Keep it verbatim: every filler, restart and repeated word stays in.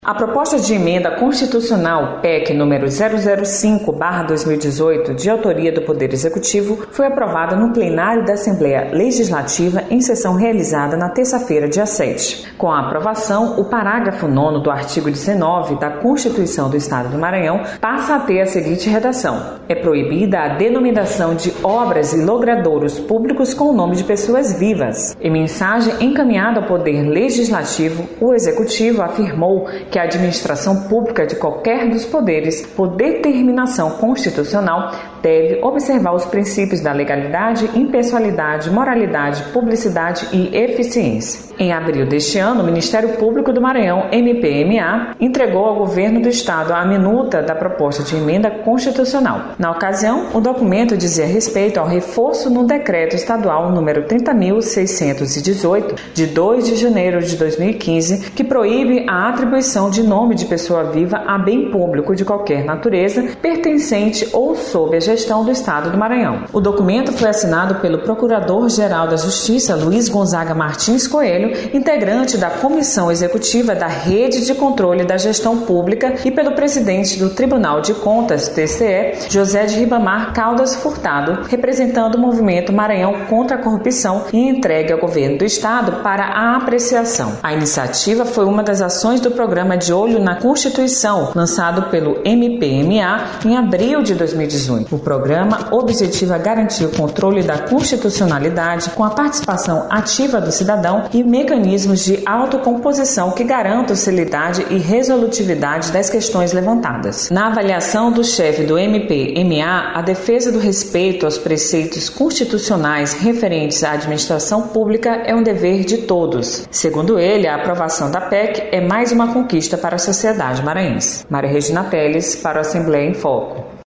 A proposta de emenda constitucional P E C número zero zero cinco barra dois mil e dezoito, de autoria do Poder Executivo, foi aprovada no plenário da Assembleia Legislativa em sessão realizada na terça-feira, dia sete. Com a aprovação, o parágrafo nono do artigo dezenove da Constituição do Estado do Maranhão passa a ter a seguinte redação: é proibida a denominação de obras e logradouros públicos com o nome de pessoas vivas. Em mensagem encaminhada ao Poder Legislativo, o Executivo afirmou que a administração pública de qualquer dos poderes, por determinação constitucional, deve observar os princípios da legalidade, impessoalidade, moralidade, publicidade e eficiência. Em abril deste ano, o Ministério Público do Maranhão, M P M A, entregou ao Governo do Estado a minuta da proposta de emenda constitucional. Na ocasião, o documento dizia respeito ao reforço no Decreto Estadual número trinta mil seiscentos e dezoito, de dois de janeiro de dois mil e quinze, que proíbe a atribuição de nome de pessoa viva a bem público de qualquer natureza, pertencente ou sob a gestão do Estado do Maranhão. O documento foi assinado pelo Procurador-Geral da Justiça, Luiz Gonzaga Martins Coelho, integrante da Comissão Executiva da Rede de Controle da Gestão Pública, e pelo presidente do Tribunal de Contas, T C E, José de Ribamar Caldas Furtado, representando o movimento Maranhão contra a Corrupção, e entregue ao Governo do Estado para a apreciação. A iniciativa foi uma das ações do programa de Olho na Constituição, lançado pelo M P M A em abril de dois mil e dezoito. O programa objetiva garantir o controle da constitucionalidade com a participação ativa do cidadão e mecanismos de autocomposição que garantam celeridade e resolutividade das questões levantadas. Na avaliação do chefe do M P M A, a defesa do respeito aos preceitos constitucionais referentes à administração pública é um dever de todos. Segundo ele, a aprovação da P E C é mais uma conquista para a sociedade maranhense. Maria Regina Teles, para a Assembleia em Foco.